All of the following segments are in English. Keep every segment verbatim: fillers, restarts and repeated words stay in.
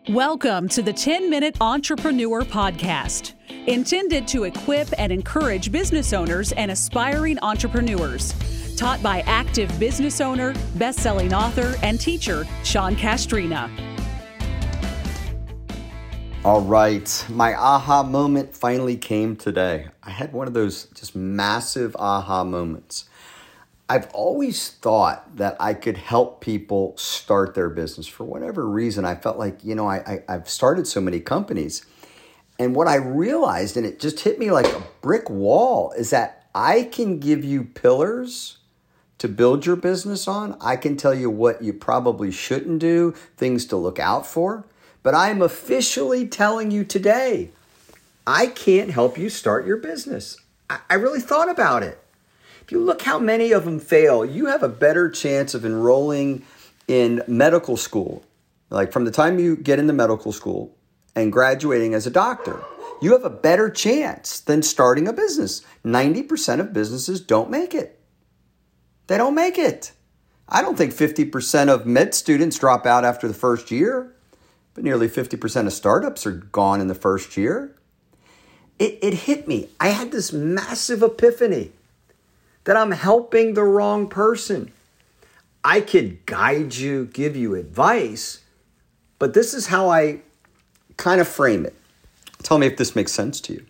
Welcome to the ten-Minute Entrepreneur Podcast, intended to equip and encourage business owners and aspiring entrepreneurs. Taught by active business owner, best-selling author, and teacher, Sean Castrina. All right, my aha moment finally came today. I had one of those just massive aha moments. I've always thought that I could help people start their business. For whatever reason, I felt like, you know, I, I, I've started so many companies. And what I realized, and it just hit me like a brick wall, is that I can give you pillars to build your business on. I can tell you what you probably shouldn't do, things to look out for. But I'm officially telling you today, I can't help you start your business. I, I really thought about it. If you look how many of them fail, you have a better chance of enrolling in medical school. Like from the time you get into medical school and graduating as a doctor, you have a better chance than starting a business. ninety percent of businesses don't make it. They don't make it. I don't think fifty percent of med students drop out after the first year, but nearly fifty percent of startups are gone in the first year. It, it hit me. I had this massive epiphany that I'm helping the wrong person. I could guide you, give you advice, but this is how I kind of frame it. Tell me if this makes sense to you.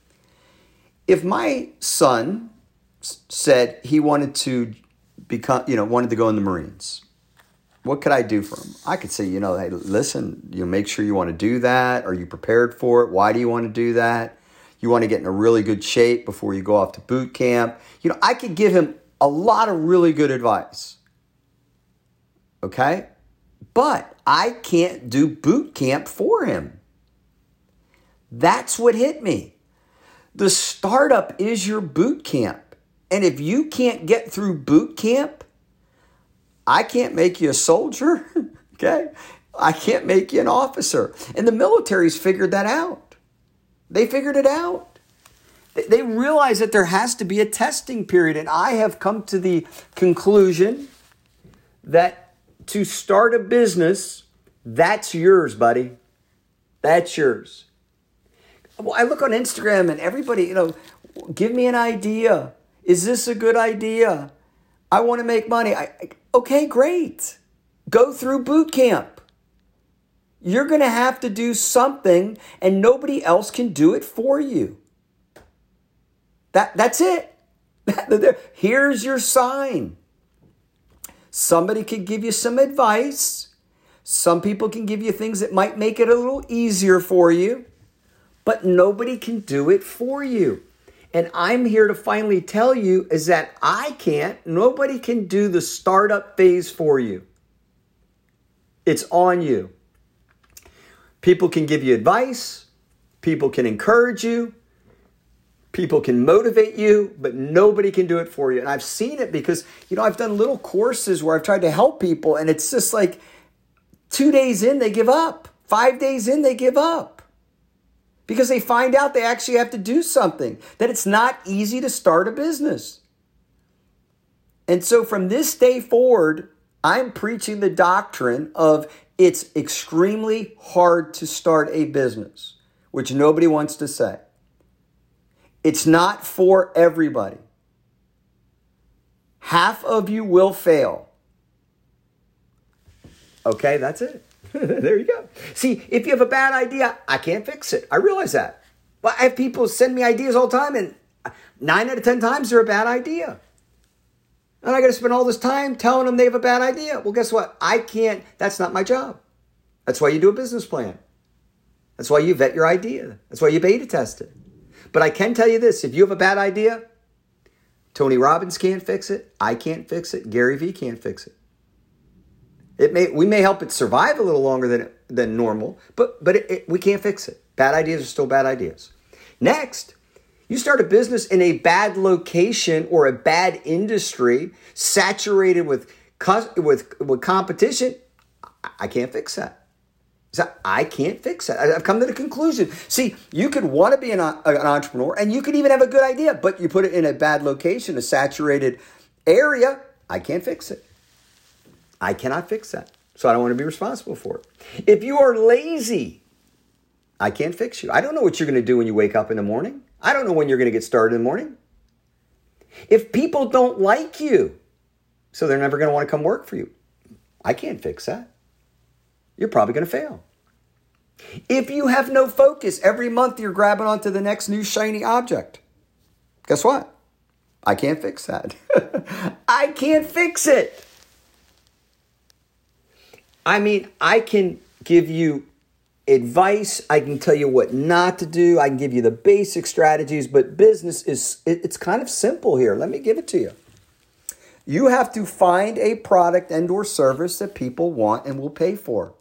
If my son said he wanted to become, you know, wanted to go in the Marines, what could I do for him? I could say, you know, hey, listen, you make sure you want to do that. Are you prepared for it? Why do you want to do that? You want to get in a really good shape before you go off to boot camp. You know, I could give him a lot of really good advice. Okay? But I can't do boot camp for him. That's what hit me. The startup is your boot camp. And if you can't get through boot camp, I can't make you a soldier. Okay? I can't make you an officer. And the military's figured that out. They figured it out. They realize that there has to be a testing period. And I have come to the conclusion that to start a business, that's yours, buddy. That's yours. Well, I look on Instagram and everybody, you know, give me an idea. Is this a good idea? I want to make money. I, okay, great. Go through boot camp. You're going to have to do something and nobody else can do it for you. That, that's it. Here's your sign. Somebody could give you some advice. Some people can give you things that might make it a little easier for you, but nobody can do it for you. And I'm here to finally tell you is that I can't, nobody can do the startup phase for you. It's on you. People can give you advice, people can encourage you, people can motivate you, but nobody can do it for you. And I've seen it because, you know, I've done little courses where I've tried to help people and it's just like two days in, they give up. Five days in, they give up. Because they find out they actually have to do something, that it's not easy to start a business. And so from this day forward, I'm preaching the doctrine of it's extremely hard to start a business, which nobody wants to say. It's not for everybody. Half of you will fail. Okay, that's it. There you go. See, if you have a bad idea, I can't fix it. I realize that. Well, I have people send me ideas all the time, and nine out of ten times they're a bad idea. And I got to spend all this time telling them they have a bad idea. Well, guess what? I can't. That's not my job. That's why you do a business plan. That's why you vet your idea. That's why you beta test it. But I can tell you this. If you have a bad idea, Tony Robbins can't fix it. I can't fix it. Gary Vee can't fix it. It may we may help it survive a little longer than than normal, but, but it, it, we can't fix it. Bad ideas are still bad ideas. Next, you start a business in a bad location or a bad industry, saturated with with, with competition. I can't fix that. So I can't fix that. I've come to the conclusion. See, you could want to be an, an entrepreneur and you could even have a good idea, but you put it in a bad location, a saturated area. I can't fix it. I cannot fix that. So I don't want to be responsible for it. If you are lazy, I can't fix you. I don't know what you're going to do when you wake up in the morning. I don't know when you're going to get started in the morning. If people don't like you, so they're never going to want to come work for you, I can't fix that. You're probably going to fail. If you have no focus, every month you're grabbing onto the next new shiny object. Guess what? I can't fix that. I can't fix it. I mean, I can give you advice. I can tell you what not to do. I can give you the basic strategies, but business is, it's kind of simple here. Let me give it to you. You have to find a product and or service that people want and will pay for.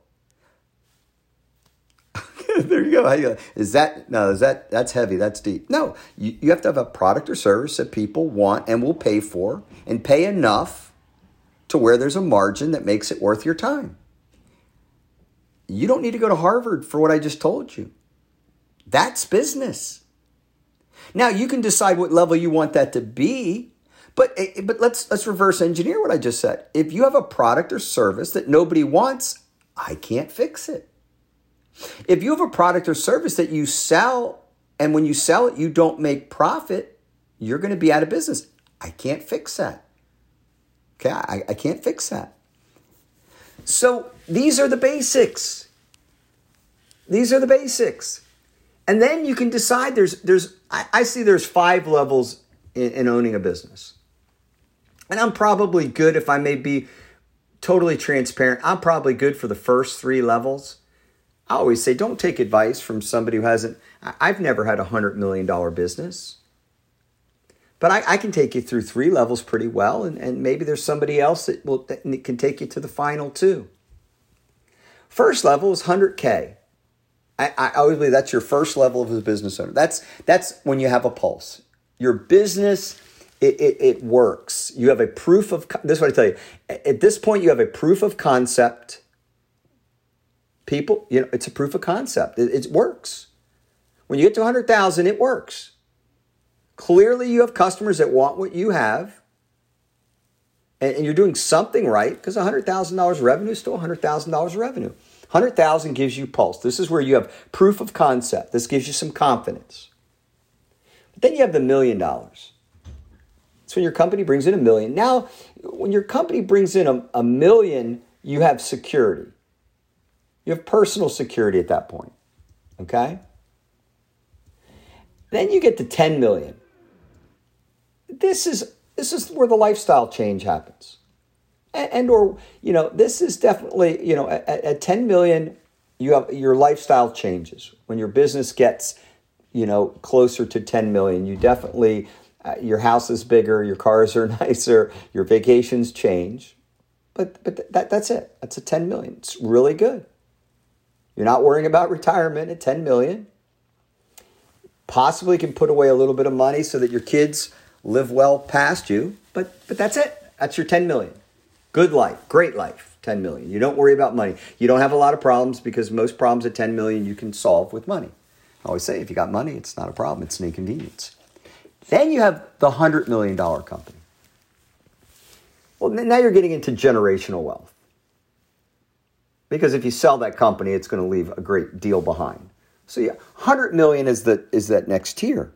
There you go. Is that, no, is that, that's heavy. That's deep. No, you, you have to have a product or service that people want and will pay for, and pay enough to where there's a margin that makes it worth your time. You don't need to go to Harvard for what I just told you. That's business. Now you can decide what level you want that to be, but, but let's, let's reverse engineer what I just said. If you have a product or service that nobody wants, I can't fix it. If you have a product or service that you sell, and when you sell it, you don't make profit, you're going to be out of business. I can't fix that. Okay, I, I can't fix that. So these are the basics. These are the basics. And then you can decide there's, there's I, I see there's five levels in, in owning a business. And I'm probably good, if I may be totally transparent, I'm probably good for the first three levels. I always say, don't take advice from somebody who hasn't, I've never had a one hundred million dollars business. But I, I can take you through three levels pretty well, and, and maybe there's somebody else that, will, that can take you to the final two. First level is one hundred K. I, I always believe that's your first level of a business owner. That's, that's when you have a pulse. Your business, it, it, it works. You have a proof of, this is what I tell you. At this point, you have a proof of concept. People, you know, it's a proof of concept. It, it works. When you get to one hundred thousand, it works. Clearly, you have customers that want what you have, and, and you're doing something right, because one hundred thousand dollars revenue is still one hundred thousand dollars revenue. one hundred thousand dollars gives you pulse. This is where you have proof of concept. This gives you some confidence. But then you have the million dollars. That's when your company brings in a million. Now, when your company brings in a, a million, you have security. You have personal security at that point, okay? Then you get to ten million. This is this is where the lifestyle change happens. And, and or, you know, this is definitely, you know, at, at ten million, you have your lifestyle changes. When your business gets, you know, closer to ten million, you definitely, uh, your house is bigger, your cars are nicer, your vacations change. But but that that's it. That's a ten million. It's really good. You're not worrying about retirement at ten million. Possibly can put away a little bit of money so that your kids live well past you, but but that's it. That's your ten million. Good life, great life, ten million. You don't worry about money. You don't have a lot of problems, because most problems at ten million you can solve with money. I always say, if you got money, it's not a problem, it's an inconvenience. Then you have the one hundred million dollars company. Well, now you're getting into generational wealth. Because if you sell that company, it's going to leave a great deal behind. So yeah, one hundred million is the is that next tier.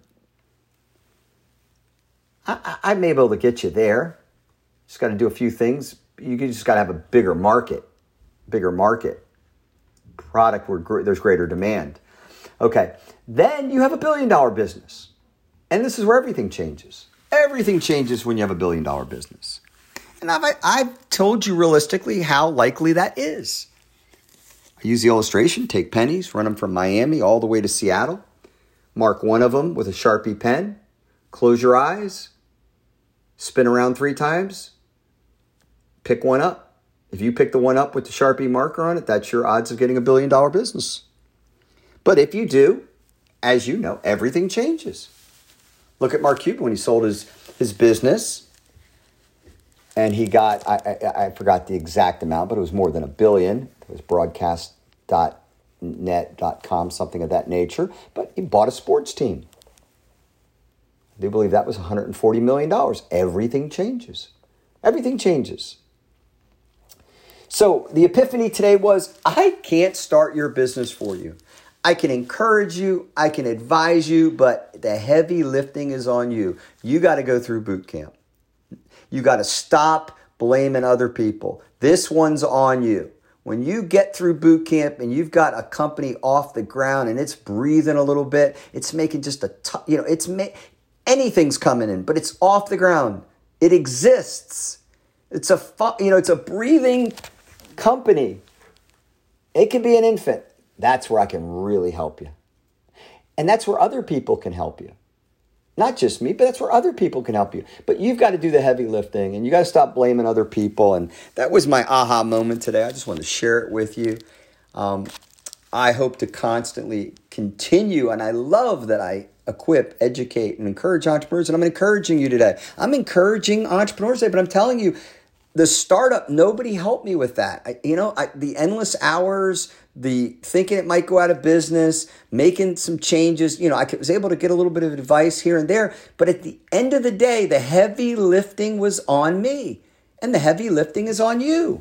I, I, I may be able to get you there. Just got to do a few things. You just got to have a bigger market, bigger market product where there's greater demand. Okay, then you have a billion dollar business, and this is where everything changes. Everything changes when you have a billion dollar business, and I've I've told you realistically how likely that is. I use the illustration, take pennies, run them from Miami all the way to Seattle, mark one of them with a Sharpie pen, close your eyes, spin around three times, pick one up. If you pick the one up with the Sharpie marker on it, that's your odds of getting a billion dollar business. But if you do, as you know, everything changes. Look at Mark Cuban when he sold his, his business, and he got, I, I, I forgot the exact amount, but it was more than a billion. It was broadcast dot net dot com, something of that nature. But he bought a sports team. I do believe that was one hundred forty million dollars. Everything changes. Everything changes. So the epiphany today was, I can't start your business for you. I can encourage you, I can advise you, but the heavy lifting is on you. You got to go through boot camp. You got to stop blaming other people. This one's on you. When you get through boot camp and you've got a company off the ground and it's breathing a little bit, it's making just a, t- you know, it's ma- anything's coming in, but it's off the ground. It exists. It's a, fu- you know, it's a breathing company. It can be an infant. That's where I can really help you. And that's where other people can help you. Not just me, but that's where other people can help you. But you've got to do the heavy lifting and you got to stop blaming other people. And that was my aha moment today. I just wanted to share it with you. Um, I hope to constantly continue. And I love that I equip, educate, and encourage entrepreneurs. And I'm encouraging you today. I'm encouraging entrepreneurs today, but I'm telling you, the startup, nobody helped me with that. I, you know, I, the endless hours, the thinking it might go out of business, making some changes. You know, I was able to get a little bit of advice here and there. But at the end of the day, the heavy lifting was on me. And the heavy lifting is on you.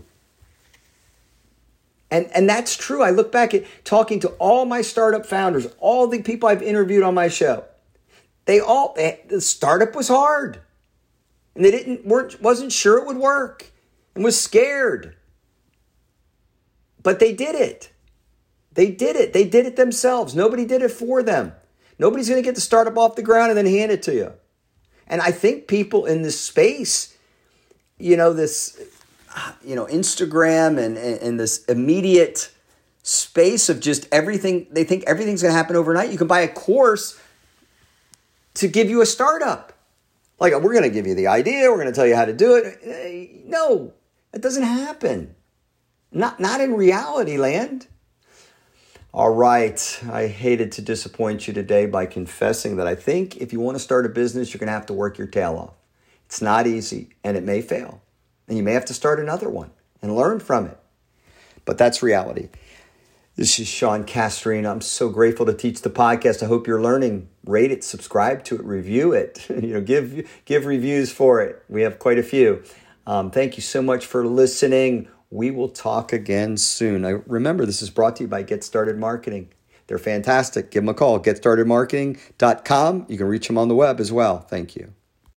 And, and that's true. I look back at talking to all my startup founders, all the people I've interviewed on my show. They all, they, the startup was hard. And they didn't weren't wasn't sure it would work and was scared. But they did it. They did it. They did it themselves. Nobody did it for them. Nobody's going to get the startup off the ground and then hand it to you. And I think people in this space, you know, this, you know, Instagram and, and, and this immediate space of just everything, they think everything's going to happen overnight. You can buy a course to give you a startup. Like, we're going to give you the idea. We're going to tell you how to do it. No, it doesn't happen. Not, not in reality land. All right. I hated to disappoint you today by confessing that I think if you want to start a business, you're going to have to work your tail off. It's not easy and it may fail. And you may have to start another one and learn from it. But that's reality. This is Sean Castrina. I'm so grateful to teach the podcast. I hope you're learning. Rate it, subscribe to it, review it. you know, give give reviews for it. We have quite a few. Um, thank you so much for listening. We will talk again soon. I, remember, this is brought to you by Get Started Marketing. They're fantastic. Give them a call, get started marketing dot com. You can reach them on the web as well. Thank you.